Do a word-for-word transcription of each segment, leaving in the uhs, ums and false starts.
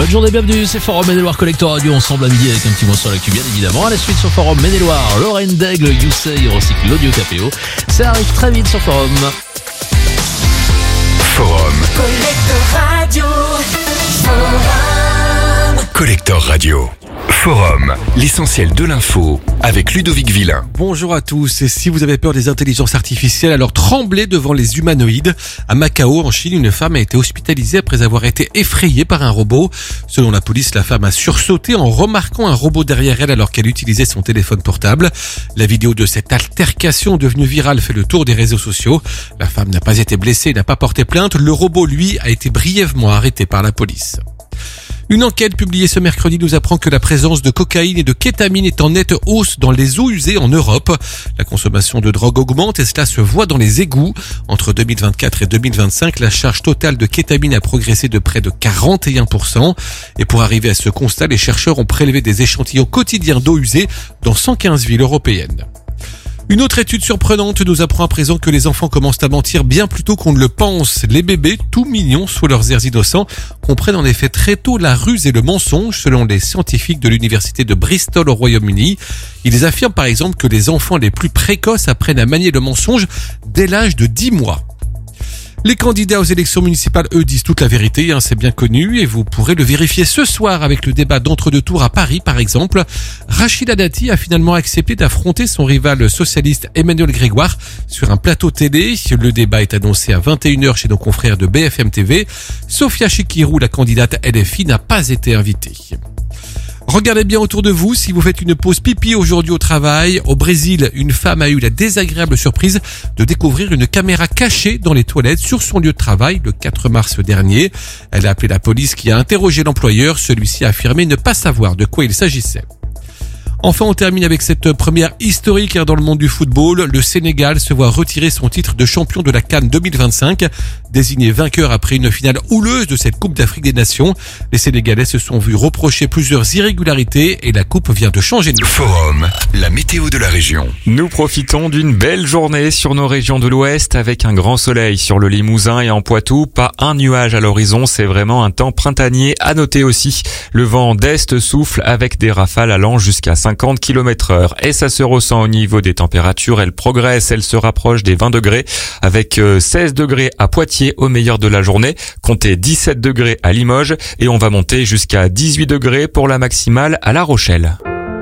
Bonne journée, bienvenue, c'est Forum Maine-et-Loire Collector Radio, ensemble à midi avec un petit mot sur l'actu bien évidemment. À la suite sur Forum Maine-et-Loire, Lorraine Daigle, You Say, recycle l'audio K P O. Ça arrive très vite sur Forum. Forum. Collector Radio. Forum. Collector Radio. Forum, l'essentiel de l'info avec Ludovic Villain. Bonjour à tous, et si vous avez peur des intelligences artificielles, alors tremblez devant les humanoïdes. À Macao, en Chine, une femme a été hospitalisée après avoir été effrayée par un robot. Selon la police, la femme a sursauté en remarquant un robot derrière elle alors qu'elle utilisait son téléphone portable. La vidéo de cette altercation devenue virale fait le tour des réseaux sociaux. La femme n'a pas été blessée et n'a pas porté plainte. Le robot, lui, a été brièvement arrêté par la police. Une enquête publiée ce mercredi nous apprend que la présence de cocaïne et de kétamine est en nette hausse dans les eaux usées en Europe. La consommation de drogue augmente et cela se voit dans les égouts. Entre deux mille vingt-quatre et deux mille vingt-cinq, la charge totale de kétamine a progressé de près de quarante et un pour cent. Et pour arriver à ce constat, les chercheurs ont prélevé des échantillons quotidiens d'eau usée dans cent quinze villes européennes. Une autre étude surprenante nous apprend à présent que les enfants commencent à mentir bien plus tôt qu'on ne le pense. Les bébés, tout mignons sous leurs airs innocents, comprennent en effet très tôt la ruse et le mensonge, selon les scientifiques de l'université de Bristol au Royaume-Uni. Ils affirment par exemple que les enfants les plus précoces apprennent à manier le mensonge dès l'âge de dix mois. Les candidats aux élections municipales, eux, disent toute la vérité, hein, c'est bien connu, et vous pourrez le vérifier ce soir avec le débat d'entre-deux tours à Paris, par exemple. Rachida Dati a finalement accepté d'affronter son rival socialiste Emmanuel Grégoire sur un plateau télé. Le débat est annoncé à vingt et une heures chez nos confrères de B F M T V. Sofia Chikirou, la candidate L F I, n'a pas été invitée. Regardez bien autour de vous si vous faites une pause pipi aujourd'hui au travail. Au Brésil, une femme a eu la désagréable surprise de découvrir une caméra cachée dans les toilettes sur son lieu de travail le quatre mars dernier. Elle a appelé la police qui a interrogé l'employeur. Celui-ci a affirmé ne pas savoir de quoi il s'agissait. Enfin, on termine avec cette première historique dans le monde du football. Le Sénégal se voit retirer son titre de champion de la CAN deux mille vingt-cinq. Désigné vainqueur après une finale houleuse de cette Coupe d'Afrique des Nations, les Sénégalais se sont vus reprocher plusieurs irrégularités et la Coupe vient de changer de nom. Forum, la météo de la région. Nous profitons d'une belle journée sur nos régions de l'Ouest avec un grand soleil sur le Limousin et en Poitou. Pas un nuage à l'horizon, c'est vraiment un temps printanier. À noter aussi, le vent d'Est souffle avec des rafales allant jusqu'à cinquante kilomètres heure. Et ça se ressent au niveau des températures. Elle progresse, elle se rapproche des vingt degrés avec seize degrés à Poitiers au meilleur de la journée. Comptez dix-sept degrés à Limoges et on va monter jusqu'à dix-huit degrés pour la maximale à La Rochelle.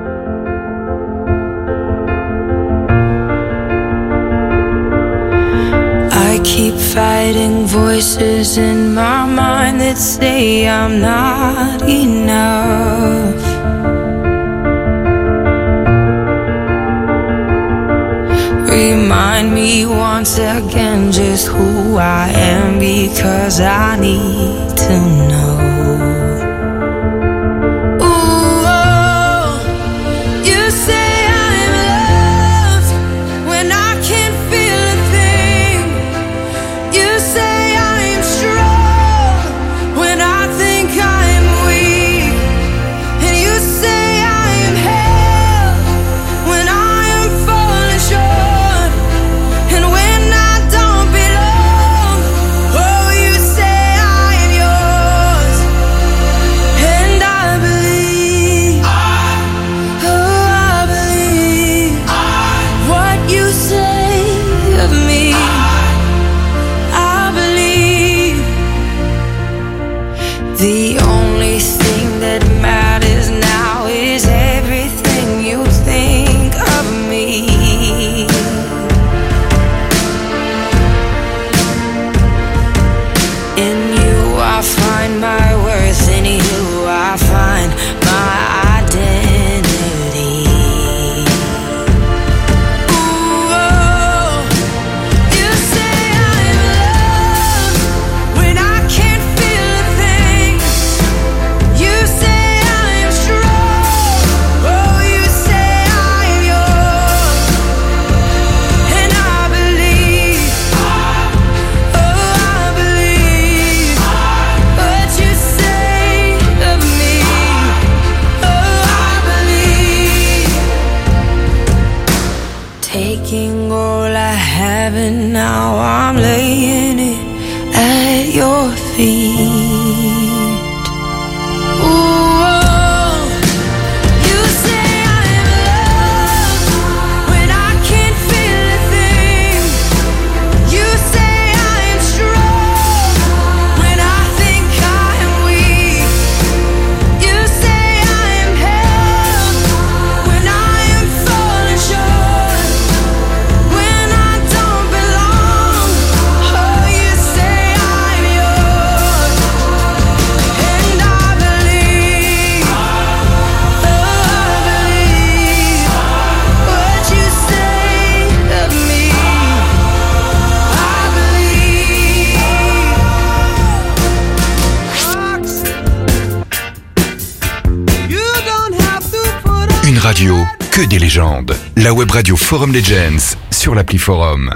I keep fighting voices in my mind that say I'm not enough. Remind me once again just who I am, because I need to know. Ooh, oh, you say I'm loved when I can't feel a thing. You say I'm strong when I think I'm weak. And you say I'm held when I am falling short. The only thing that matters now is everything you think of me. In you I find my worth, in you I find my identity. Ooh, oh, you say I'm loved when I can't feel a thing. You say I'm strong, oh, you say I'm yours, and I believe, oh, I believe what you say of me, oh, I believe. Taking all I have and now I'm laying it at your feet. Radio, que des légendes. La web radio Forum Legends sur l'appli Forum.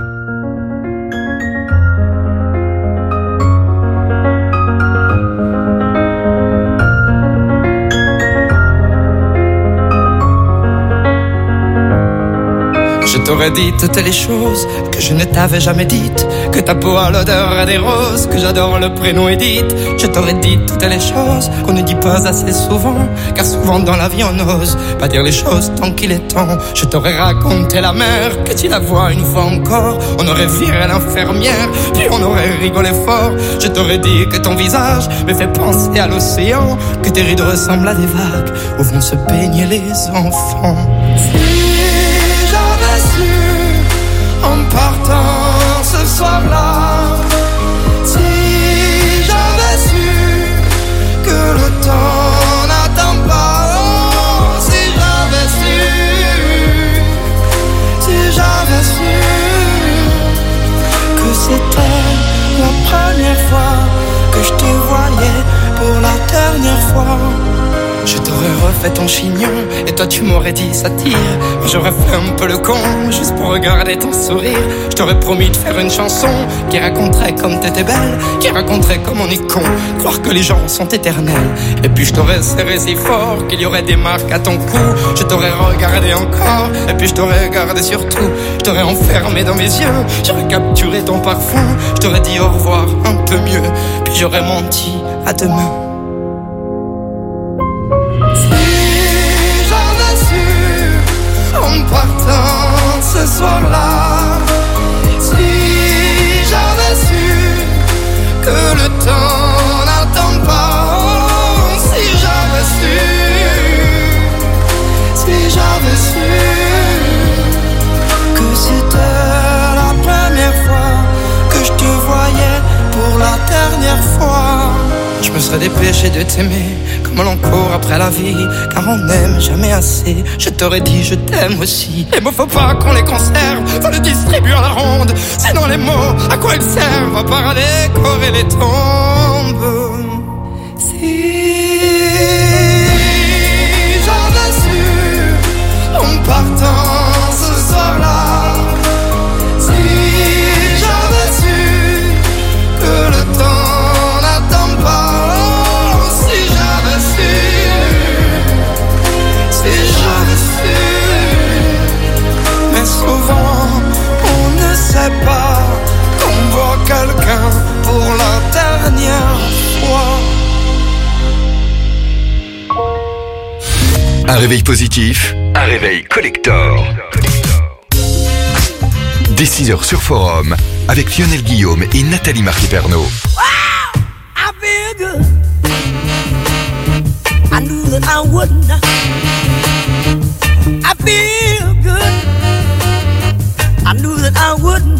Je t'aurais dit toutes les choses que je ne t'avais jamais dites, que ta peau a l'odeur des roses, que j'adore le prénom Edith. Je t'aurais dit toutes les choses qu'on ne dit pas assez souvent, car souvent dans la vie on n'ose pas dire les choses tant qu'il est temps. Je t'aurais raconté la mer, que tu la vois une fois encore, on aurait viré l'infirmière, puis on aurait rigolé fort. Je t'aurais dit que ton visage me fait penser à l'océan, que tes rides ressemblent à des vagues où vont se baigner les enfants. En partant ce soir-là, si j'avais su que le temps n'attend pas, oh, si j'avais su, si j'avais su que c'était la première fois que je te voyais pour la dernière fois. Je t'aurais refait ton chignon et toi tu m'aurais dit ça tire. J'aurais fait un peu le con juste pour regarder ton sourire. Je t'aurais promis de faire une chanson qui raconterait comme t'étais belle, qui raconterait comme on est con, croire que les gens sont éternels. Et puis je t'aurais serré si fort qu'il y aurait des marques à ton cou. Je t'aurais regardé encore et puis je t'aurais regardé surtout. Je t'aurais enfermé dans mes yeux, j'aurais capturé ton parfum. Je t'aurais dit au revoir un peu mieux, puis j'aurais menti à demain. En partant ce soir-là, si j'avais su que le temps n'attend pas, oh, si j'avais su, si j'avais su que c'était la première fois que je te voyais pour la dernière fois. Je me serais dépêché de t'aimer comme l'on court après la vie, car on n'aime jamais assez. Je t'aurais dit je t'aime aussi. Les mots faut pas qu'on les conserve, faut les distribuer à la ronde. Sinon les mots, à quoi ils servent? À part à décorer les tombes. Si j'avais su en partant ce soir-là, si j'avais su que le temps souvent, on ne sait pas qu'on voit quelqu'un pour la dernière fois. Un réveil positif, un réveil collector. Dès six heures sur Forum, avec Lionel Guillaume et Nathalie Marquet-Pernot. Wow, I feel good. I knew that I wouldn't. I feel good. I knew that I wouldn't.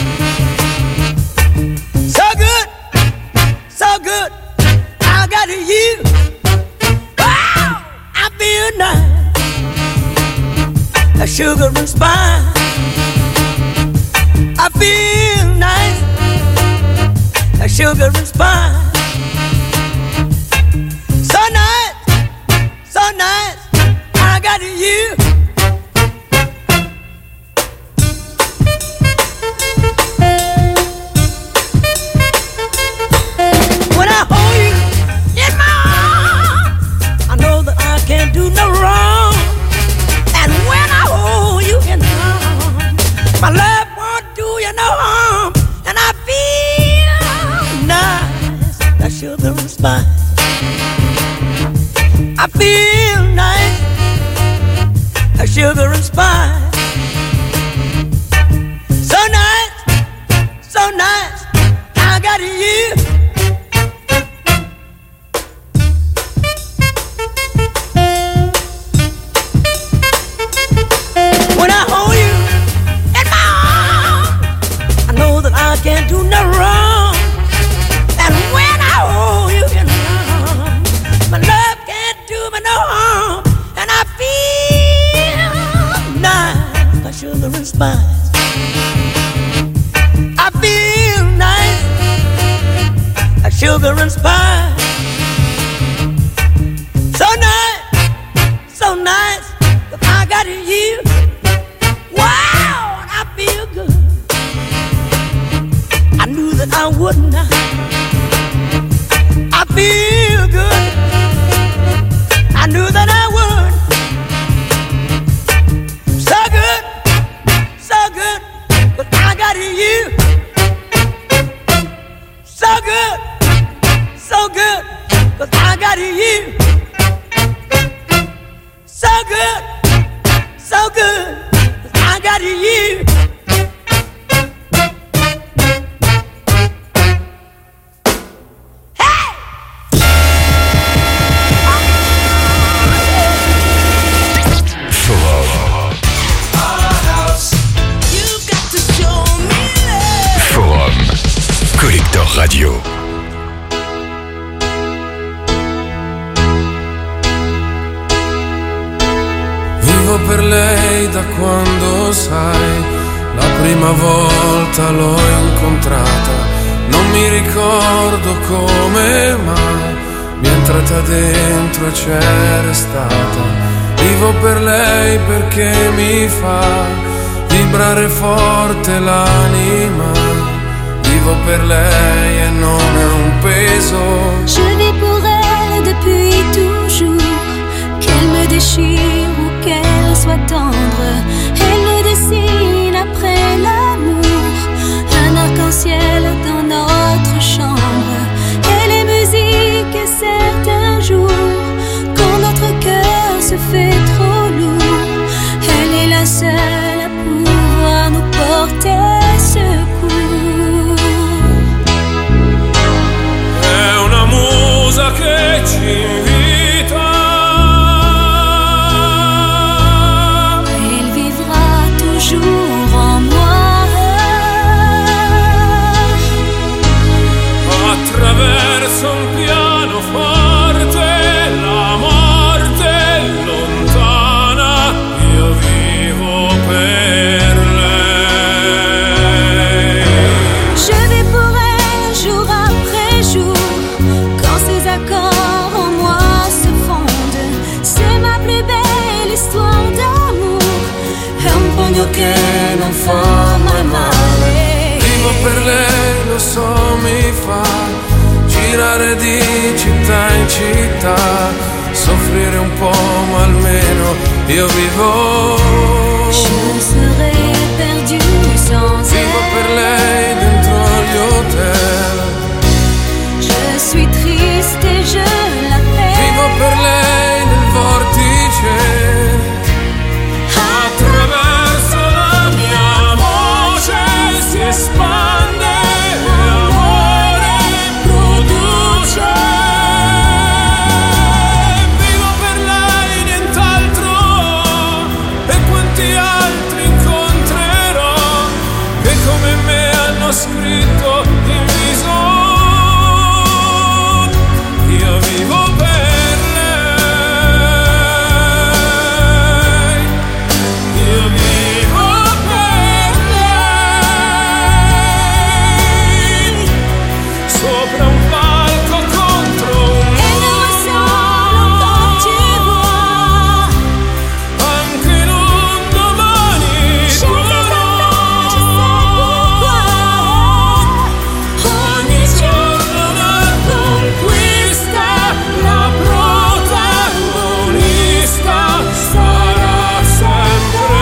So good, so good, I got you. Wow, I feel nice, a sugar and spice. I feel nice, a sugar and spice. So nice, so nice, I got you. Do no wrong, and when I hold you in the arms, my love won't do you no harm, and I feel nice, that sugar and spice. I feel nice, that sugar and spice. So nice, so nice, I got you. Can't do no wrong, and when I hold you in my arms, my love can't do me no harm, and I feel nice, like sugar and spice. I feel nice, like sugar and spice. So nice, so nice, I I would not. I feel good. I knew that I would. So good, so good, but I got you. So good, so good, but I got you. So good, so good, but I got you. Collector Radio. Vivo per lei da quando, sai, la prima volta l'ho incontrata. Non mi ricordo come mai mi è entrata dentro e c'è restata. Vivo per lei perché mi fa vibrare forte l'anima. Vivo per lei et non è un peso. Je vis pour elle depuis toujours. Qu'elle me déchire ou qu'elle soit tendre, elle me dessine après l'amour. Un arc-en-ciel dans notre chambre. Elle est musique et certains jours, quand notre cœur se fait trop lourd, elle est la seule à pouvoir nous porter secours. Che ci invita, elle vivra toujours en moi. Attraverso un pianoforte la morte lontana, io vivo per lei. Je vis pour elle jour après jour. Ces accords en moi se fondent. C'est ma plus belle histoire d'amour. È un pugno che non fa mai male. Vivo per lei, lo so, mi fa girare di città in città, soffrire un po' ma almeno io vivo. Je serai perdu sans elle. Vivo per lei dentro gli hotel. Je suis triste et je l'appelle. Vivo per lei nel vortice. Attraverso la mia voce si espande l'amore produce. Vivo per lei nient'altro. E quanti altri incontrerò che come me hanno scritto in viso. Io vivo per lei, io vivo per lei, sopra un palco contro un muro, anche in un domani puro, ogni giorno una conquista. La protagonista sarà sempre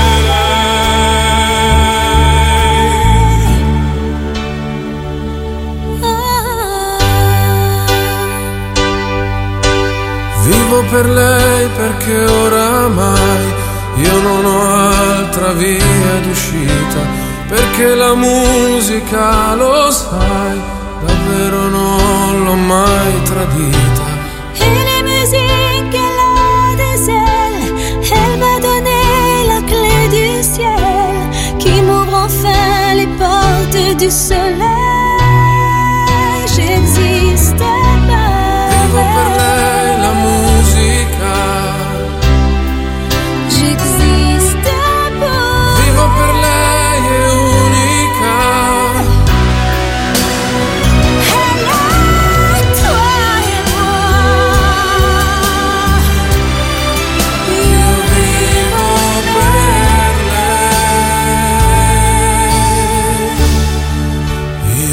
lei. Vivo per lei perché oramai io non ho altra via d'uscita, perché la musica, lo sai, davvero non l'ho mai tradita. Et les musiques, elle a des ailes. Elle m'a donné la clé du ciel, qui m'ouvre enfin les portes du soleil. J'existe pas. Vivo per lei la musica. J'existe pas. Vivo per lei è unica. Elle a toi et moi. Io vivo per lei.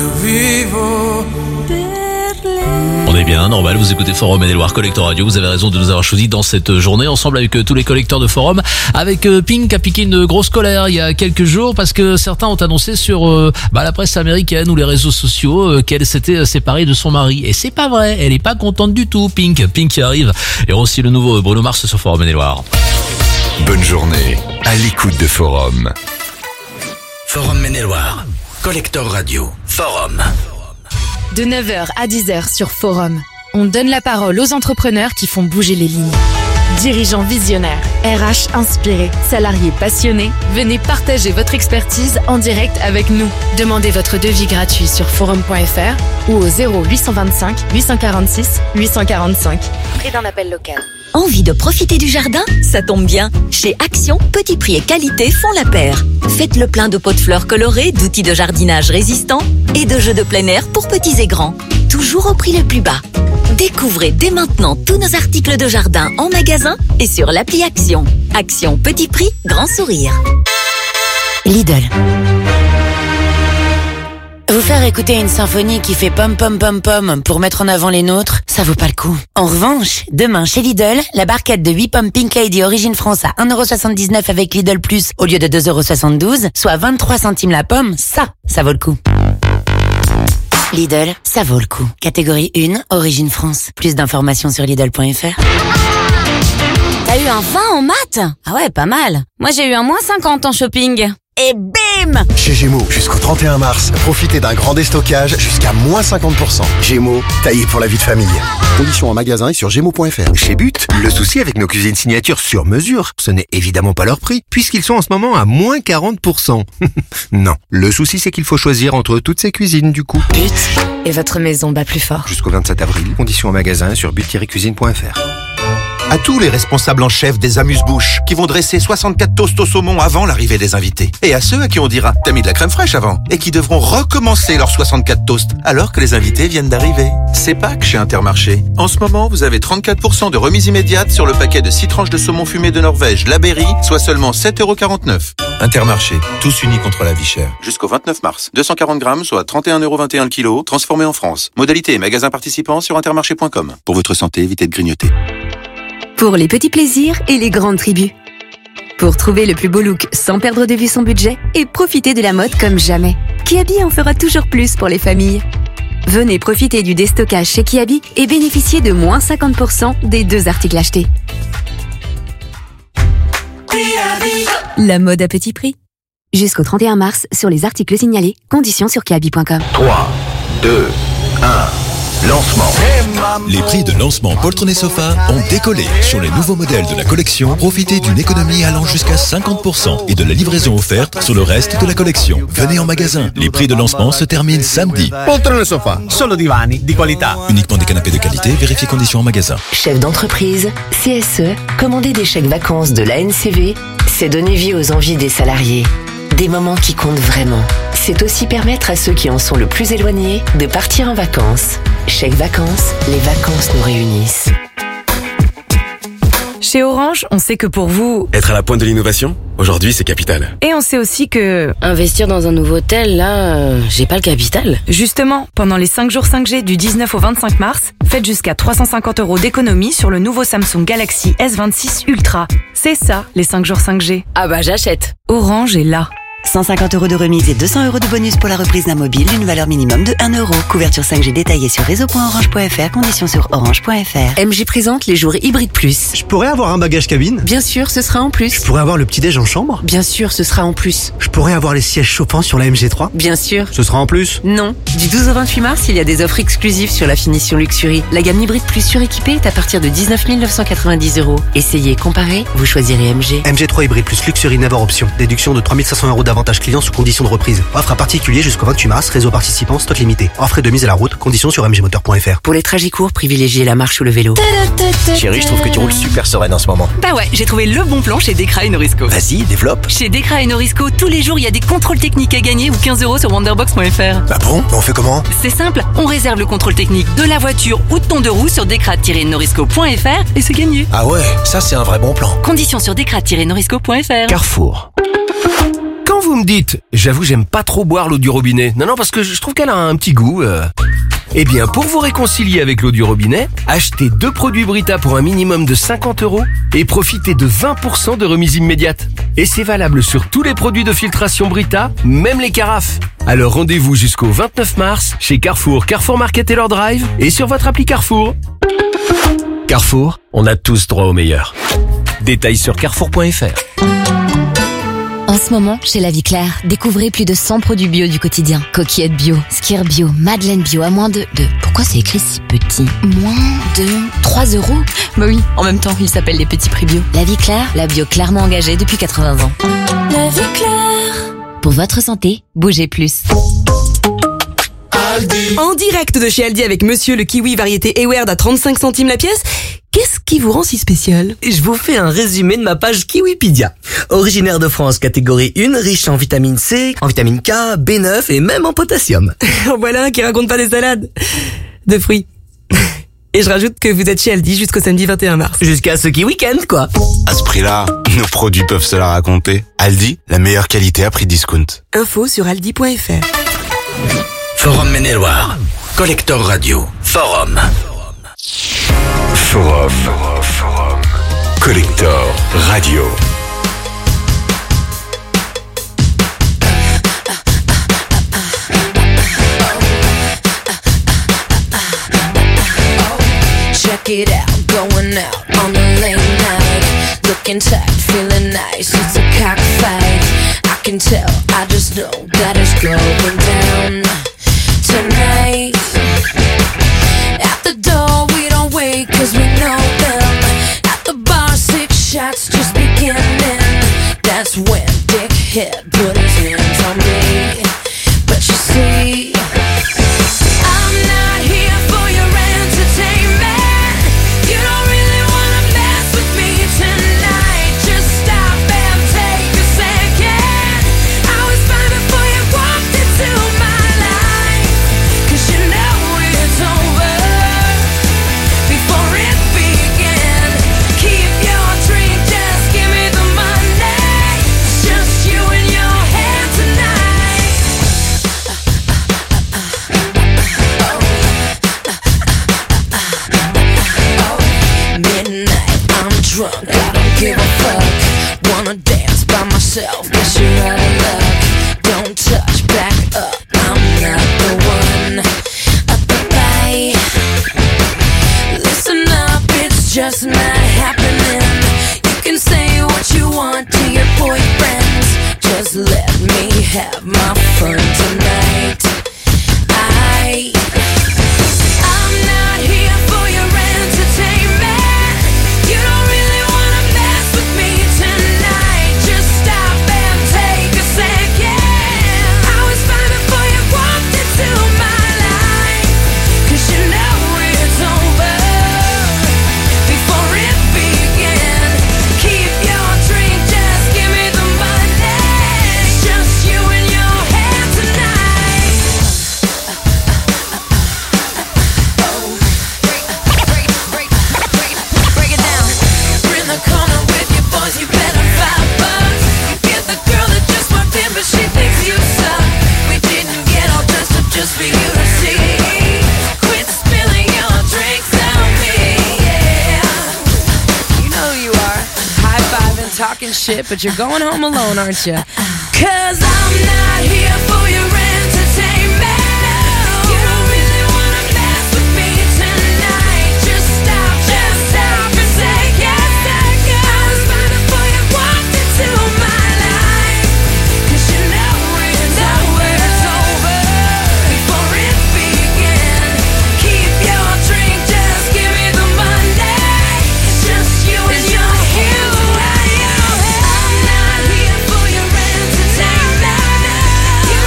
Eh bien, normal, vous écoutez Forum Maine-et-Loire Collector Radio. Vous avez raison de nous avoir choisis dans cette journée, ensemble avec euh, tous les collecteurs de Forum. Avec euh, Pink a piqué une grosse colère il y a quelques jours parce que certains ont annoncé sur euh, bah, la presse américaine ou les réseaux sociaux euh, qu'elle s'était séparée de son mari. Et c'est pas vrai, elle est pas contente du tout, Pink. Pink qui arrive. Et aussi le nouveau Bruno Mars sur Forum Maine-et-Loire. Bonne journée à l'écoute de Forum. Forum Maine-et-Loire, Collector Radio, Forum. De neuf heures à dix heures sur Forum, on donne la parole aux entrepreneurs qui font bouger les lignes. Dirigeants visionnaires, R H inspirés, salariés passionnés, venez partager votre expertise en direct avec nous. Demandez votre devis gratuit sur forum point f r ou au zéro huit cent vingt-cinq huit cent quarante-six huit cent quarante-cinq. Prix d'un appel local. Envie de profiter du jardin? Ça tombe bien. Chez Action, petit prix et qualité font la paire. Faites le plein de pots de fleurs colorés, d'outils de jardinage résistants et de jeux de plein air pour petits et grands. Toujours au prix le plus bas. Découvrez dès maintenant tous nos articles de jardin en magasin et sur l'appli Action. Action, petit prix, grand sourire. Lidl. Vous faire écouter une symphonie qui fait pom pom pom pom pour mettre en avant les nôtres, ça vaut pas le coup. En revanche, demain chez Lidl, la barquette de huit pommes Pink Lady Origine France à un euro soixante-dix-neuf avec Lidl Plus au lieu de deux euros soixante-douze, soit vingt-trois centimes la pomme, ça, ça vaut le coup. Lidl, ça vaut le coup. Catégorie un, Origine France. Plus d'informations sur Lidl point f r. T'as eu un vingt en maths? Ah ouais, pas mal. Moi j'ai eu un moins cinquante en shopping. Et bim! Chez Gémeaux, jusqu'au trente et un mars, profitez d'un grand déstockage jusqu'à moins cinquante pour cent. Gémeaux, taillé pour la vie de famille. Conditions en magasin et sur gémeaux point f r. Chez But, le souci avec nos cuisines signatures sur mesure, ce n'est évidemment pas leur prix, puisqu'ils sont en ce moment à moins quarante pour cent. Non, le souci c'est qu'il faut choisir entre toutes ces cuisines du coup. But et votre maison bat plus fort. Jusqu'au vingt-sept avril, conditions en magasin sur but tiret cuisine point f r. À tous les responsables en chef des amuse-bouches qui vont dresser soixante-quatre toasts au saumon avant l'arrivée des invités. Et à ceux à qui on dira « t'as mis de la crème fraîche avant » et qui devront recommencer leurs soixante-quatre toasts alors que les invités viennent d'arriver. C'est Pâques chez Intermarché. En ce moment, vous avez trente-quatre pour cent de remise immédiate sur le paquet de six tranches de saumon fumé de Norvège, la Berry, soit seulement sept euros quarante-neuf. Intermarché, tous unis contre la vie chère. Jusqu'au vingt-neuf mars. deux cent quarante grammes, soit trente et un euros vingt et un le kilo, transformé en France. Modalité et magasin participant sur intermarché point com. Pour votre santé, évitez de grignoter. Pour les petits plaisirs et les grandes tribus. Pour trouver le plus beau look sans perdre de vue son budget et profiter de la mode comme jamais. Kiabi en fera toujours plus pour les familles. Venez profiter du déstockage chez Kiabi et bénéficier de moins cinquante pour cent des deux articles achetés. La mode à petit prix. Jusqu'au trente et un mars sur les articles signalés. Conditions sur kiabi point com. trois, deux, un... Lancement. Les prix de lancement poltron et sofa ont décollé. Sur les nouveaux modèles de la collection, profitez d'une économie allant jusqu'à cinquante pour cent et de la livraison offerte sur le reste de la collection. Venez en magasin. Les prix de lancement se terminent samedi. Poltron et sofa, solo divani di qualità. Uniquement des canapés de qualité, vérifiez conditions en magasin. Chef d'entreprise, C S E, commander des chèques vacances de l'A N C V, c'est donner vie aux envies des salariés. Des moments qui comptent vraiment. C'est aussi permettre à ceux qui en sont le plus éloignés de partir en vacances. Chèque vacances, les vacances nous réunissent. Chez Orange, on sait que pour vous... Être à la pointe de l'innovation, aujourd'hui c'est capital. Et on sait aussi que... Investir dans un nouveau hôtel, là, euh, j'ai pas le capital. Justement, pendant les cinq jours cinq G du dix-neuf au vingt-cinq mars, faites jusqu'à trois cent cinquante euros d'économie sur le nouveau Samsung Galaxy S vingt-six Ultra. C'est ça, les cinq jours cinq G. Ah bah j'achète. Orange est là. cent cinquante euros de remise et deux cents euros de bonus pour la reprise d'un mobile d'une valeur minimum de un euro. Couverture cinq G détaillée sur réseau point orange point f r. Conditions sur orange point f r. M J présente les jours hybrides plus. Je pourrais avoir un bagage cabine? Bien sûr, ce sera en plus. Je pourrais avoir le petit-déj en chambre? Bien sûr, ce sera en plus. Je pourrais avoir les sièges chauffants sur la M G trois? Bien sûr. Ce sera en plus? Non. Du douze au vingt-huit mars, il y a des offres exclusives sur la finition Luxury. La gamme hybride plus suréquipée est à partir de dix-neuf mille neuf cent quatre-vingt-dix euros. Essayez, comparez, vous choisirez M G. M G trois hybride plus Luxury Never Option. Déduction de trois mille cinq cents euros d'avantage client sous condition de reprise. Offre à particulier jusqu'au vingt-huit mars, réseau participant, stock limité. Offre de mise à la route, conditions sur m g moteur point f r. Pour les trajets courts, privilégiez la marche ou le vélo. Chérie, je trouve que tu roules super sereine en ce moment. Bah ouais, j'ai trouvé le bon plan chez Decra et Norisco. Vas-y, développe. Chez Decra et Norisco, tous les jours, il y a des contrôles techniques à gagner ou quinze euros sur wonderbox point f r. Bah bon, on fait comment? C'est simple, on réserve le contrôle technique de la voiture ou de ton deux roues sur decra tiret norisco point f r et c'est gagné. Ah ouais, ça c'est un vrai bon plan. Conditions sur decra tiret norisco point f r. Carrefour. Quand vous me dites, j'avoue j'aime pas trop boire l'eau du robinet. Non non parce que je trouve qu'elle a un petit goût. Euh... Eh bien, pour vous réconcilier avec l'eau du robinet, achetez deux produits Brita pour un minimum de cinquante euros et profitez de vingt pour cent de remise immédiate. Et c'est valable sur tous les produits de filtration Brita, même les carafes. Alors rendez-vous jusqu'au vingt-neuf mars chez Carrefour, Carrefour Market et leur Drive et sur votre appli Carrefour. Carrefour, on a tous droit au meilleur. Détails sur carrefour point f r. En ce moment, chez La Vie Claire, découvrez plus de cent produits bio du quotidien. Coquillettes bio, skyr bio, madeleine bio à moins de... de... Pourquoi c'est écrit si petit? Moins de... trois euros? Bah oui, en même temps, ils s'appellent les petits prix bio. La Vie Claire, la bio clairement engagée depuis quatre-vingts ans. La Vie Claire. Pour votre santé, bougez plus. Aldi. En direct de chez Aldi avec Monsieur le kiwi variété Ewerd à trente-cinq centimes la pièce. Qu'est-ce qui vous rend si spécial? Je vous fais un résumé de ma page Kiwipedia. Originaire de France, catégorie un, riche en vitamine C, en vitamine K, B neuf et même en potassium. Voilà un qui raconte pas des salades de fruits. Et je rajoute que vous êtes chez Aldi jusqu'au samedi vingt et un mars. Jusqu'à ce qui week-end, quoi. À ce prix-là, nos produits peuvent se la raconter. Aldi, la meilleure qualité à prix discount. Info sur aldi point f r. Forum Maine-et-Loire. Collector Radio. Forum. Forum. Forum. Forum. Collector Radio. Check it out, going out on the late night. Looking tight, feeling nice, it's a cockfight. I can tell, I just know that it's going down tonight. At the door we don't wait cause we know them. At the bar six shots just beginning. That's when Dickhead put his hands on me. But you see, I'm not here for your entertainment. You don't really wanna mess with me tonight. Just stop and take a second. I was fine before you walked into my life. Cause you know it's over before it began. Keep your drink, just give me the money. It's just you and your head tonight. Midnight, I'm drunk, I don't give a fuck. Wanna dance by myself, guess you're out of luck. Don't touch, back up, I'm not the one. Up the bay. Listen up, it's just not happening. You can say what you want to your boyfriends. Just let me have my fun tonight. I I'm not here for your entertainment. You don't really wanna mess with me tonight. Just stop and take a second. I was fine before you walked into my life. Cause you know it's over before it began. Keep your drink, just give me the money. It's just you and your head tonight. Break it down. We're in the corner with your boys, you better five bucks. You get the girl that just walked in, but she thinks you suck. We didn't get all dressed up just for you to see. Quit spilling your drinks on me, yeah. You know who you are. High five and talking shit, but you're going home alone, aren't you? Cause I'm not here for your entertainment. You don't really wanna mess with me tonight. Just stop, just stop and take a second. I was fine before you walked into my life. Cause you know it's over, it's over before it began. Keep your drink, just give me the money. It's just you and your head. I'm not here for your entertainment. You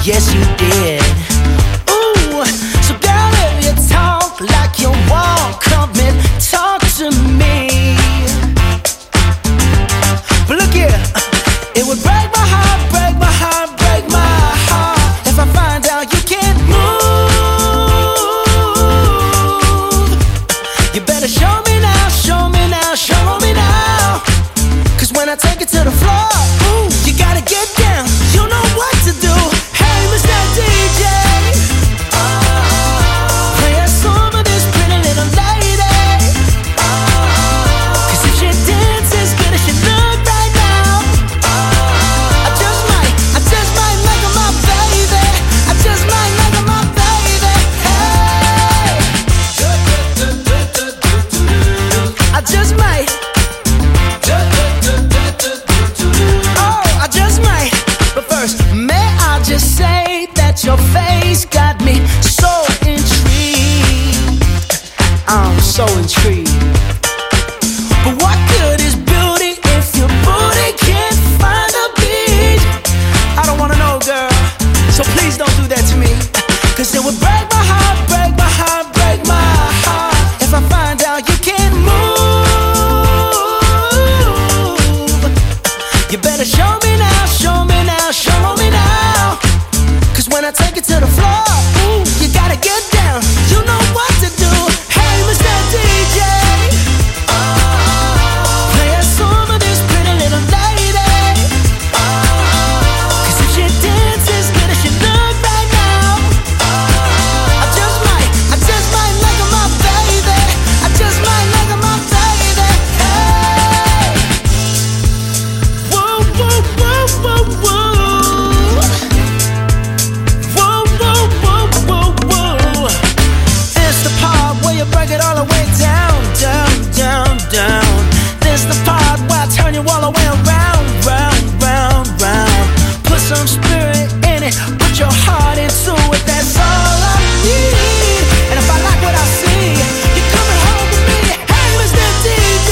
yes you did. Ooh, so girl, if you talk like you walk, come and talk to me. But look here, it would break my heart, break my heart, break my heart if I find out you can't move. You better show me now, show me now, show me now. Cause when I take it to the floor, ooh, you gotta get down, you know what to do. Hey, Mister D J, play a song of this pretty little lady. Cause if she dances good as she look right now, I just might, I just might make her my baby. I just might make her my baby. Hey, I just might. Oh, I just might. But first, may I just say that your face got me so intrigued. I'm so intrigued. But what good is beauty if your booty can't find a beat? I don't wanna know, girl, so please don't do that to me. Cause it would break my heart, break my heart, break my heart if I find out you can't move. You better show me now, show me now, show me now. Cause when I take it to the floor, ooh, you gotta get down, you know what to do. Hey, Mister D J, play a song of this pretty little lady. Cause if she dances good as she look right now, I just might, I just might make her my baby. I just might make her my baby. Hey, whoa, whoa, whoa, whoa, whoa. Whoa, whoa, whoa, whoa, whoa. This the part where you break it all the way down, down, down, down. This the part where I turn you all the way around, round, round, round. Put some spirit in it, put your heart into it, that's all I need. And if I like what I see, you're coming home with me. Hey, Mister D J,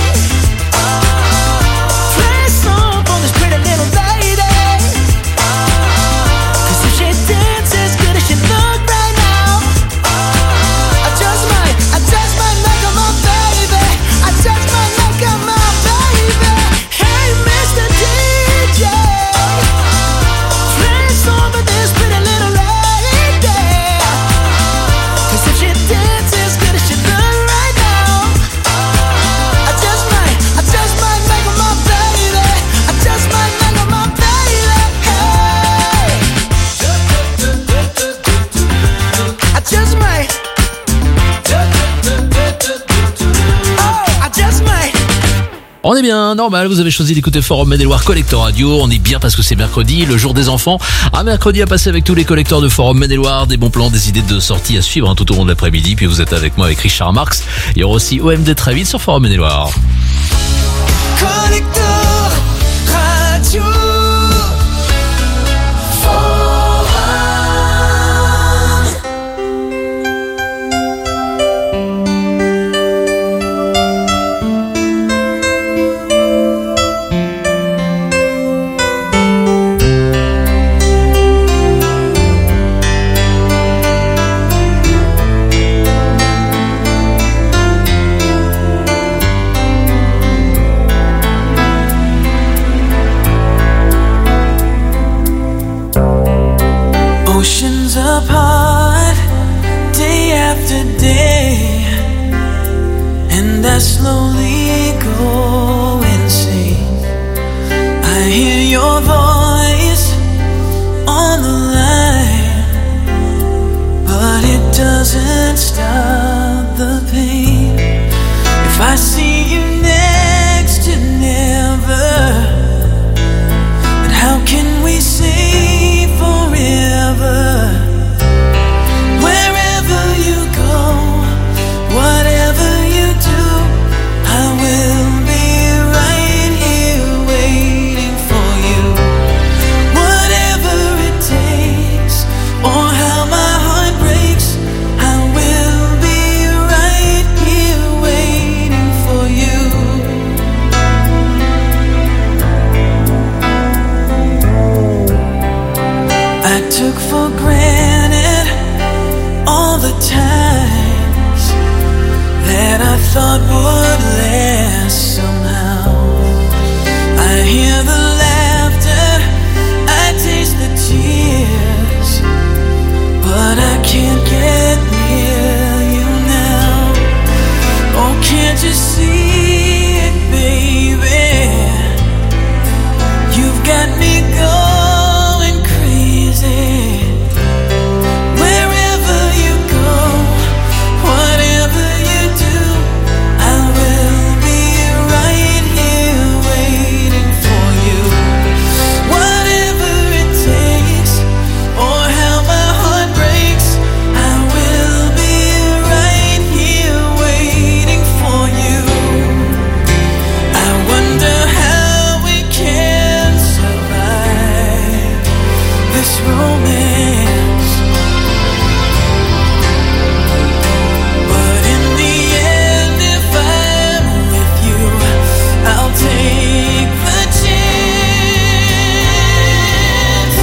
play a song for this pretty little lady. Cause if she dances good as she look right now, I just might, I just might make her my baby. I just might make her my baby. Hey, Mister D J, play a song for this pretty little lady. Cause if she dances good as she look right now, I just might, I just might make her my baby. I just might make her my baby. Hey, I just might. Oh, I just might. On est bien, normal, vous avez choisi d'écouter Forum Maine-et-Loire Collector Radio. On est bien parce que c'est mercredi, le jour des enfants. Un mercredi à passer avec tous les collecteurs de Forum Maine-et-Loire. Des bons plans, des idées de sortie à suivre hein, tout au long de l'après-midi. Puis vous êtes avec moi avec Richard Marx. Il y aura aussi O M D très vite sur Forum Maine-et-Loire. Collector Radio. Oceans apart, day after day, and I slowly go insane. I hear your voice on the line, but it doesn't stop the pain. If I see you next to never, then how can we say forever? Wherever you go, whatever you do, I will be right here waiting for you. Whatever it takes, or how my heart breaks, I will be right here waiting for you. took for granted all the times that I thought would last somehow. I hear the laughter, I taste the tears, but I can't get near you now. Oh, can't you see it, baby? You've got me going crazy. Wherever you go, whatever you do, I will be right here waiting for you. Whatever it takes, or how my heart breaks, I will be right here waiting for you. I wonder how we can survive this romance, but in the end, if I'm with you, I'll take the chance.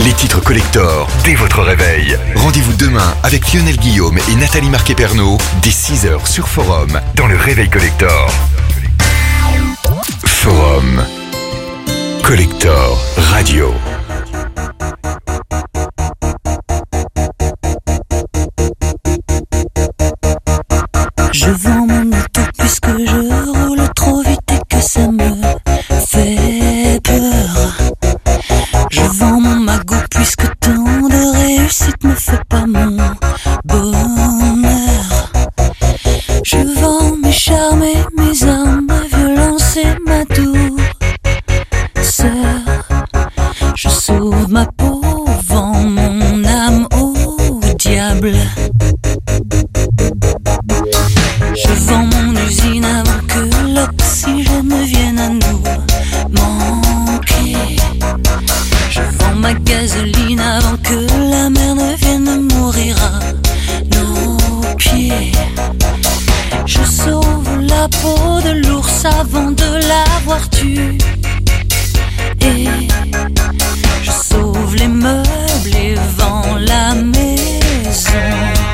Les titres collector dès votre réveil. Rendez-vous demain avec Lionel Guillaume et Nathalie Marquet-Pernot dès six heures sur Forum dans le Réveil Collector. Forum Collector Radio. Je vends mon auto puisque je roule trop vite et que ça me fait peur. Je vends mon magot puisque tant de réussite ne fait pas mon bonheur. Je vends mes charmes et mes armes, ma violence et ma douceur. Je sauve ma peau, vends mon âme au diable. Je vends mon usine avant que l'oxygène ne vienne à nous manquer. Je vends ma gasoline avant que la mer ne vienne mourir à nos pieds. Je sauve la peau de l'ours avant de l'avoir tué. Et je sauve les meubles et vends la maison.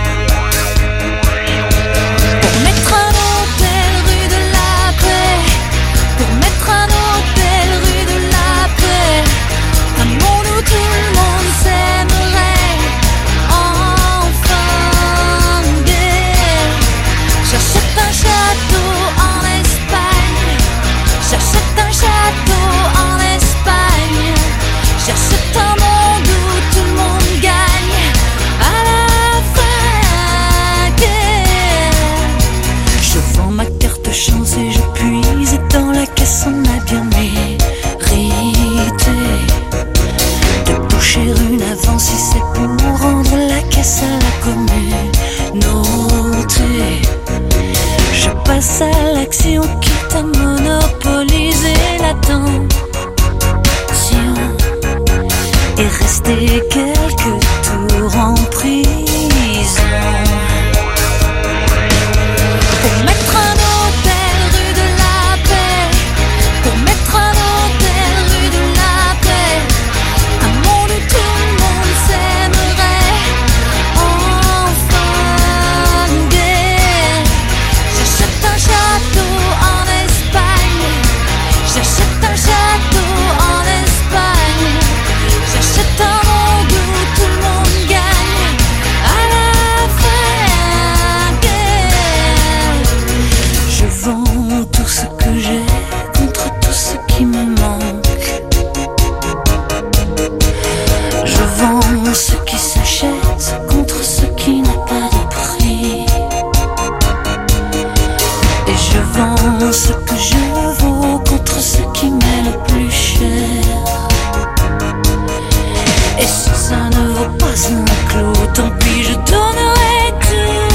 Pour mettre un hôtel rue de la paix, pour mettre un hôtel rue de la paix, un monde où tout le monde s'aimerait, enfin guerre. J'achète un château en Espagne, j'achète un château en Espagne, j'achète un monde où tout le monde gagne à la fin guerre. Je vends ma carte chance et je puise dans la caisse, on a bien mérité de toucher une avance si c'est pour rendre la caisse à la communauté. Je passe à l'action quitte à monopoliser l'attention et rester quelques tours en prison. Pour mettre un hôtel rue de la paix, pour mettre un hôtel rue de la paix, un monde où tout le monde s'aimerait, enfin guerre. J'achète un château en Espagne, j'achète un château en Espagne, j'achète un monde où tout le monde gagne à la fin guerre. Je vends tout ce que j'ai contre tout ce qui me manque. Je vends ce qui s'achète contre ce qui n'a pas de prix. Et je vends ce que je vaux contre ce qui m'est le plus cher. Et si ça ne vaut pas un clou, tant pis, je donnerai tout.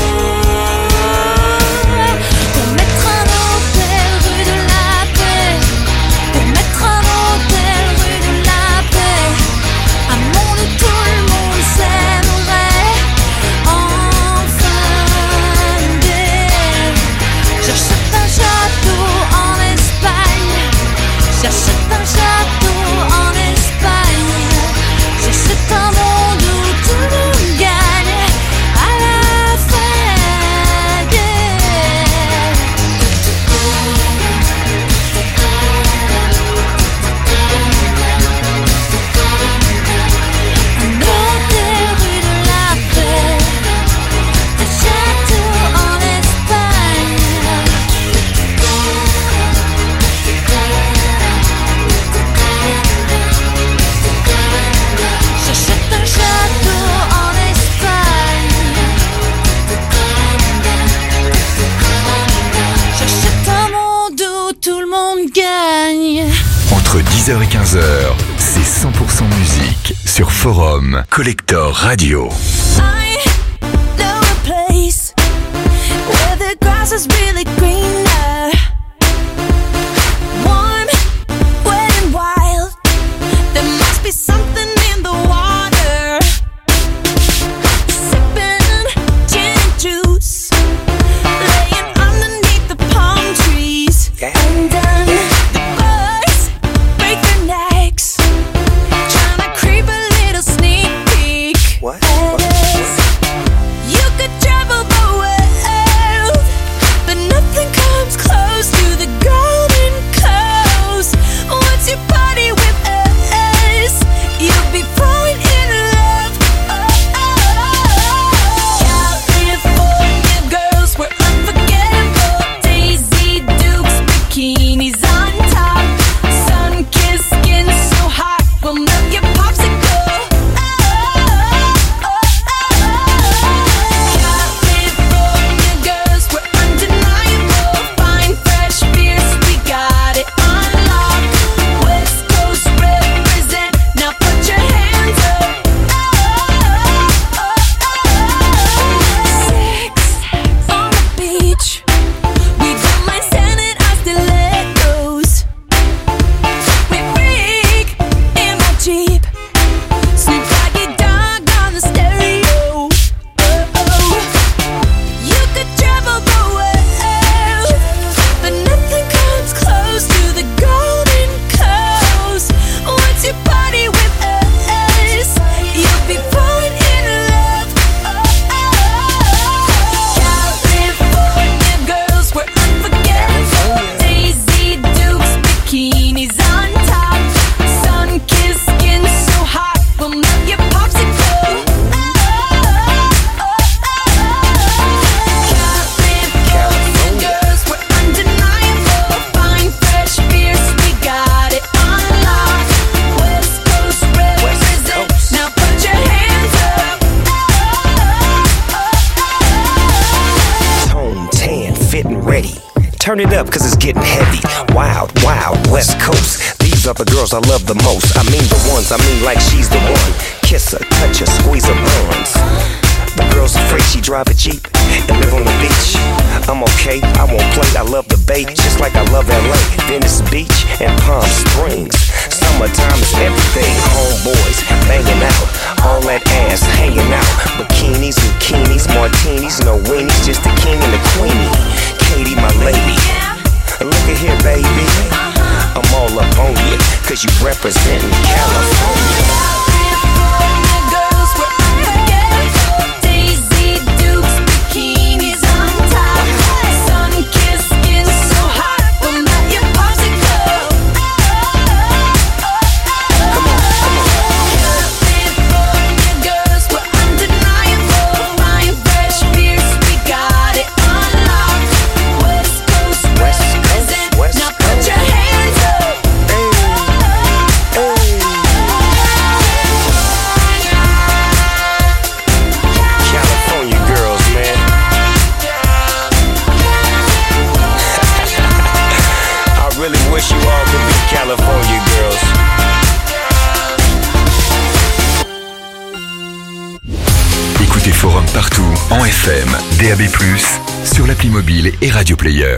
Pour mettre un hôtel rue de la paix, pour mettre un hôtel rue de la paix, un monde où tout le monde s'aimerait, enfin guerre. J'achète un château en Espagne, j'achète un château en Espagne, j'achète un monde où tout le monde gagne à la fin guerre. Un hôtel rue de la paix, un château en Espagne. J'achète un château en Espagne, j'achète un monde où tout le monde gagne. Entre dix heures et quinze heures, c'est cent pour cent musique sur Forum Collector Radio. I know a place where the grass is really greener, warm, wet and wild. There must be something in the water. Sipping gin and juice, laying underneath the palm trees. And then the birds break their necks, trying to creep a little turn it up cause it's getting heavy. Wild, wild, West Coast. These are the girls I love the most. I mean the ones, I mean like she's the one. Kiss her, touch her, squeeze her buns. The girl's afraid she drive a Jeep and live on the beach. I'm okay, I won't play, I love the bay, just like I love L A, Venice Beach, and Palm Springs. Summertime is everything, homeboys banging out, all that ass hanging out. Bikinis, bikinis, martinis, no weenies, just the king and the queenie. Katie, my lady, look at here, baby. I'm all up on you, cause you representing California. California girls. Écoutez Forum partout, en F M, D A B plus, sur l'appli mobile et Radio Player.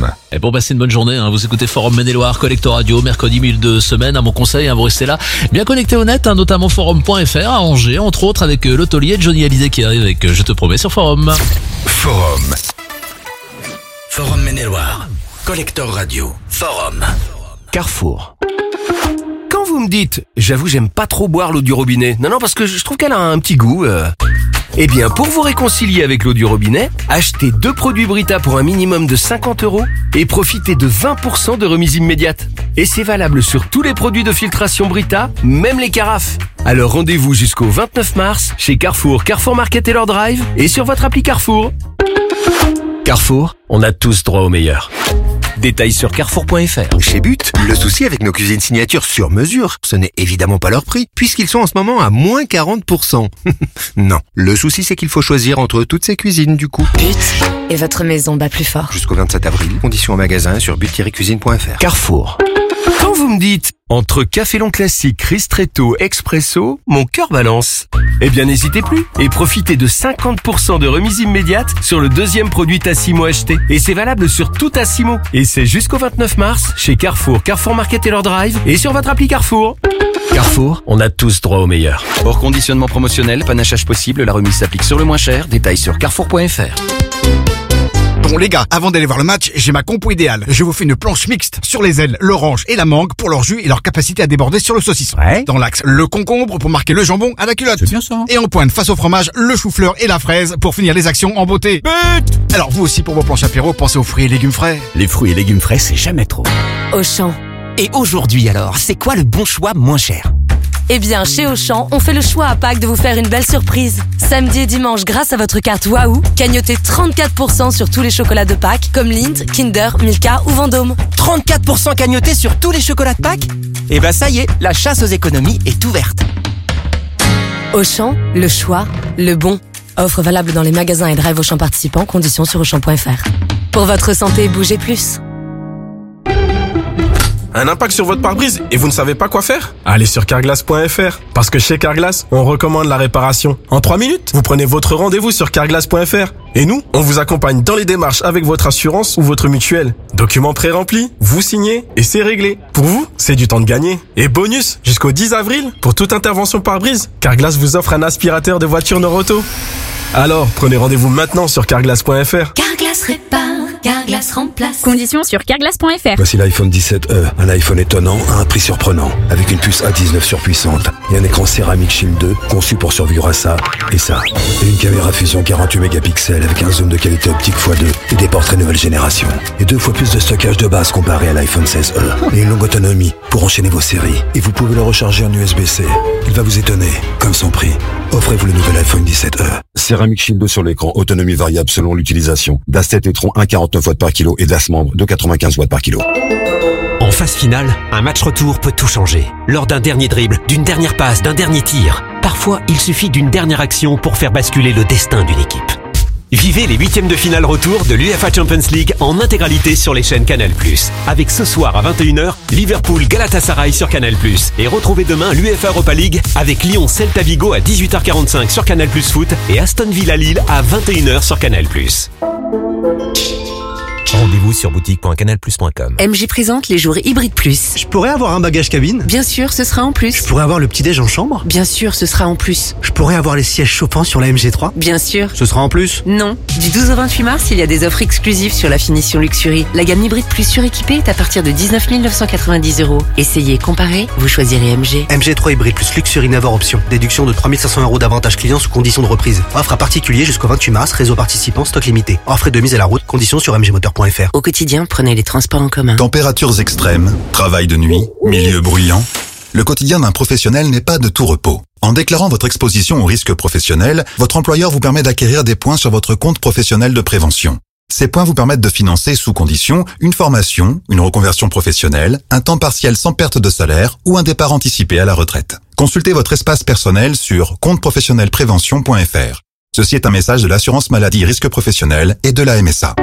Forum. Et pour passer une bonne journée, hein, vous écoutez Forum Maine-et-Loire, Collector Radio, mercredi mille deux semaines. À mon conseil, hein, vous restez là, bien connecté au net, hein, notamment forum point f r à Angers, entre autres avec euh, l'hôtelier Johnny Hallyday qui arrive avec euh, Je te promets sur Forum. Forum. Forum Maine-et-Loire, Collector Radio, Forum. Carrefour. Quand vous me dites, j'avoue j'aime pas trop boire l'eau du robinet, non non parce que je trouve qu'elle a un petit goût, euh... eh bien pour vous réconcilier avec l'eau du robinet, achetez deux produits Brita pour un minimum de cinquante euros et profitez de vingt pour cent de remise immédiate. Et c'est valable sur tous les produits de filtration Brita, même les carafes. Alors rendez-vous jusqu'au vingt-neuf mars chez Carrefour, Carrefour Market et leur Drive et sur votre appli Carrefour. Carrefour, on a tous droit au meilleur. Détails sur carrefour point f r. Chez But, le souci avec nos cuisines signatures sur mesure, ce n'est évidemment pas leur prix, puisqu'ils sont en ce moment à moins quarante pour cent. Non, le souci c'est qu'il faut choisir entre toutes ces cuisines du coup. But, et votre maison bat plus fort. Jusqu'au vingt-sept avril, conditions en magasin sur but tiret cuisine point f r. Carrefour. Quand vous me dites, entre café long classique, ristretto, expresso, mon cœur balance. Eh bien n'hésitez plus et profitez de cinquante pour cent de remise immédiate sur le deuxième produit Tassimo acheté. Et c'est valable sur tout Tassimo. Et c'est jusqu'au vingt-neuf mars chez Carrefour, Carrefour Market et leur Drive et sur votre appli Carrefour. Carrefour, on a tous droit au meilleur. Hors conditionnement promotionnel, panachage possible, la remise s'applique sur le moins cher. Détails sur carrefour point f r. Bon les gars, avant d'aller voir le match, j'ai ma compo idéale. Je vous fais une planche mixte sur les ailes, l'orange et la mangue pour leur jus et leur capacité à déborder sur le saucisson. Ouais. Dans l'axe, le concombre pour marquer le jambon à la culotte. C'est bien ça. Et en pointe face au fromage, le chou-fleur et la fraise pour finir les actions en beauté. But! Alors vous aussi pour vos planches apéro, pensez aux fruits et légumes frais. Les fruits et légumes frais, c'est jamais trop. Auchan. Et aujourd'hui alors, c'est quoi le bon choix moins cher ? Eh bien, chez Auchan, on fait le choix à Pâques de vous faire une belle surprise. Samedi et dimanche, grâce à votre carte Waouh, cagnotez trente-quatre pour cent sur tous les chocolats de Pâques, comme Lindt, Kinder, Milka ou Vendôme. trente-quatre pour cent cagnotés sur tous les chocolats de Pâques ? Eh ben ça y est, la chasse aux économies est ouverte. Auchan, le choix, le bon. Offre valable dans les magasins et drive Auchan participants, conditions sur auchan point f r. Pour votre santé, bougez plus. Un impact sur votre pare-brise et vous ne savez pas quoi faire ? Allez sur carglass point f r. Parce que chez Carglass, on recommande la réparation. En trois minutes, vous prenez votre rendez-vous sur carglass point f r. Et nous, on vous accompagne dans les démarches avec votre assurance ou votre mutuelle. Documents pré-remplis, vous signez et c'est réglé. Pour vous, c'est du temps de gagner. Et bonus, jusqu'au dix avril, pour toute intervention pare-brise, Carglass vous offre un aspirateur de voiture Noroto. Alors, prenez rendez-vous maintenant sur carglass point f r. Carglass répare, Carglass remplace. Conditions sur carglass point f r. Voici l'iPhone dix-sept E, un iPhone étonnant à un prix surprenant, avec une puce A dix-neuf surpuissante et un écran céramique Shield deux conçu pour survivre à ça et ça. Et une caméra fusion quarante-huit mégapixels avec un zoom de qualité optique fois deux et des portraits nouvelle génération. Et deux fois plus de stockage de base comparé à l'iPhone seize E. Et une longue autonomie pour enchaîner vos séries. Et vous pouvez le recharger en U S B C. Il va vous étonner, comme son prix. Offrez-vous le nouvel iPhone dix-sept E. Céramique Shield deux sur l'écran, autonomie variable selon l'utilisation. d'A sept Etron un virgule quarante-neuf watts par kilo et d'A S membre de quatre-vingt-quinze watts par kilo. En phase finale, un match retour peut tout changer. Lors d'un dernier dribble, d'une dernière passe, d'un dernier tir. Parfois, il suffit d'une dernière action pour faire basculer le destin d'une équipe. Vivez les huitièmes de finale retour de l'U E F A Champions League en intégralité sur les chaînes Canal plus. Avec ce soir à vingt et une heures, Liverpool Galatasaray sur Canal plus. Et retrouvez demain l'U E F A Europa League avec Lyon Celta Vigo à dix-huit heures quarante-cinq sur Canal plus Foot et Aston Villa Lille à vingt et une heures sur Canal plus. Rendez-vous sur boutique point canal plus point com. M G présente les jours Hybride Plus. Je pourrais avoir un bagage cabine ? Bien sûr, ce sera en plus. Je pourrais avoir le petit-déj en chambre ? Bien sûr, ce sera en plus. Je pourrais avoir les sièges chauffants sur la M G trois ? Bien sûr. Ce sera en plus ? Non. Du douze au vingt-huit mars, il y a des offres exclusives sur la finition Luxury. La gamme Hybride Plus suréquipée est à partir de dix-neuf mille neuf cent quatre-vingt-dix euros. Essayez, comparez, vous choisirez M G. M G trois Hybride Plus Luxury Never Option. Déduction de trois mille cinq cents euros d'avantage client sous condition de reprise. Offre à particulier jusqu'au vingt-huit mars, réseau participant, stock limité. Offre de mise à la route, conditions sur m g moteur point f r. Au quotidien, prenez les transports en commun. Températures extrêmes, travail de nuit, milieu bruyant. Le quotidien d'un professionnel n'est pas de tout repos. En déclarant votre exposition au risque professionnel, votre employeur vous permet d'acquérir des points sur votre compte professionnel de prévention. Ces points vous permettent de financer sous condition une formation, une reconversion professionnelle, un temps partiel sans perte de salaire ou un départ anticipé à la retraite. Consultez votre espace personnel sur compte professionnel prévention point f r. Ceci est un message de l'assurance maladie risque professionnel et de la M S A.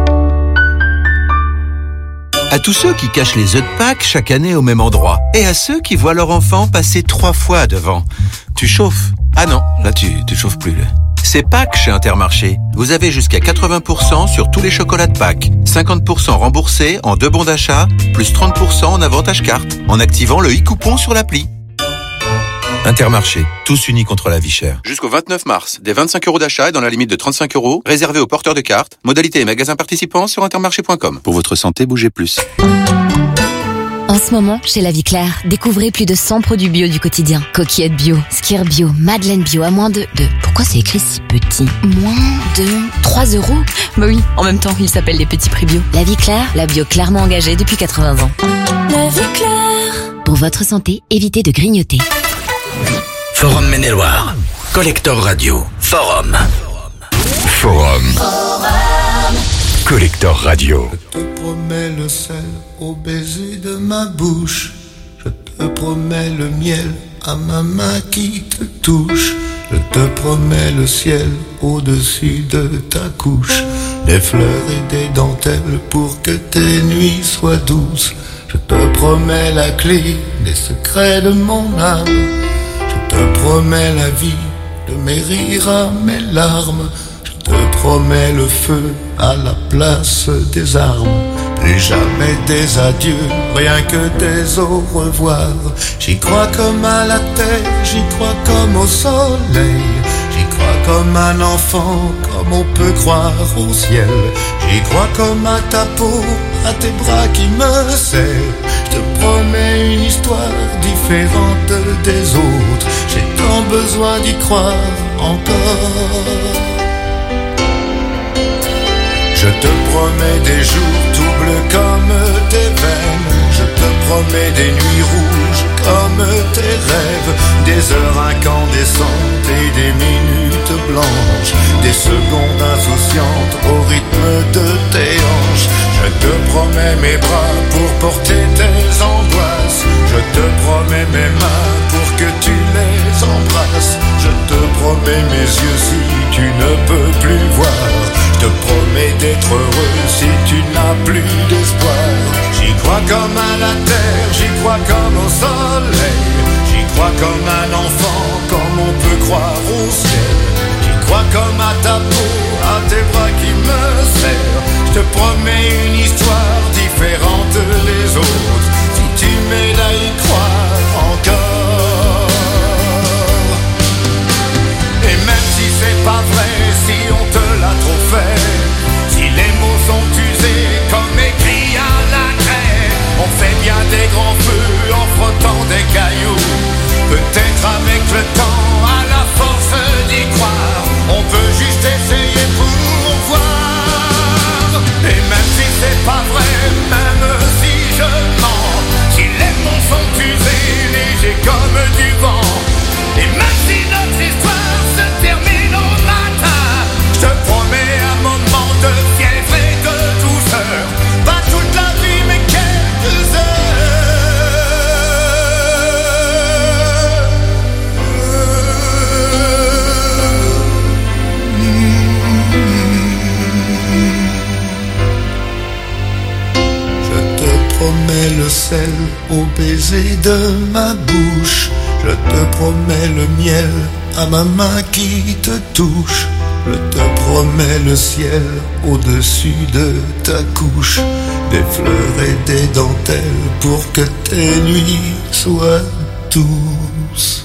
À tous ceux qui cachent les œufs de Pâques chaque année au même endroit. Et à ceux qui voient leur enfant passer trois fois devant. Tu chauffes. Ah non, là tu, tu chauffes plus. Là. C'est Pâques chez Intermarché. Vous avez jusqu'à quatre-vingts pour cent sur tous les chocolats de Pâques. cinquante pour cent remboursés en deux bons d'achat, plus trente pour cent en avantage carte, en activant le e-coupon sur l'appli. Intermarché, tous unis contre la vie chère. Jusqu'au vingt-neuf mars, des vingt-cinq euros d'achat et dans la limite de trente-cinq euros, réservés aux porteurs de cartes. Modalité et magasins participants sur intermarché point com. Pour votre santé, bougez plus. En ce moment, chez La Vie Claire, découvrez plus de cent produits bio du quotidien. Coquillettes bio, Skir bio, Madeleine bio à moins de... de... Pourquoi c'est écrit si petit? Moins de... trois euros? Bah oui, en même temps, il s'appelle les petits prix bio. La Vie Claire, la bio clairement engagée depuis quatre-vingts ans. La Vie Claire. Pour votre santé, évitez de grignoter. Forum Maine-et-Loire. Collector Radio. Forum. Forum. Collector Radio. Je te promets le sel au baiser de ma bouche. Je te promets le miel à ma main qui te touche. Je te promets le ciel au-dessus de ta couche. Des fleurs et des dentelles pour que tes nuits soient douces. Je te promets la clé des secrets de mon âme. Je te promets la vie de mes rires à mes larmes. Je te promets le feu à la place des armes. Plus jamais des adieux, rien que des au revoir. J'y crois comme à la terre, j'y crois comme au soleil. J'y crois comme un enfant, comme on peut croire au ciel. J'y crois comme à ta peau, à tes bras qui me serrent. Je te promets une histoire différente des autres. J'ai tant besoin d'y croire encore. Je te promets des jours doubles comme tes veines. Je te promets des nuits rouges comme tes rêves. Des heures incandescentes et des minutes blanches. Des secondes insouciantes au rythme de tes hanches. Je te promets mes bras pour porter tes angoisses. Je te promets mes mains pour que tu les embrasses. Je te promets mes yeux si tu ne peux plus voir. Je te promets d'être heureux si tu n'as plus d'espoir. J'y crois comme à la terre, j'y crois comme au soleil. J'y crois comme un enfant, comme on peut croire au ciel. J'y crois comme à ta peau, à tes bras qui me serrent. Je te promets une histoire différente des autres. Si tu m'aides à y croire encore. Et même si c'est pas vrai, si on te l'a trop fait, si les mots sont usés comme écrits à la craie, on fait bien des grands feux en frottant des cailloux. Peut-être avec le temps, à la force d'y croire, on peut juste essayer pour voir. Et même si c'est pas vrai, même si je mens, si les mots sont usés, légers comme du vent, et même si notre histoire se termine au matin, je te promets un moment de fièvre et de douceur. Pas toute la vie mais quelques heures. Je te promets le sel au baiser de ma bouche. Je te promets le miel à ma main qui te touche. Je te promets le ciel au-dessus de ta couche. Des fleurs et des dentelles pour que tes nuits soient douces.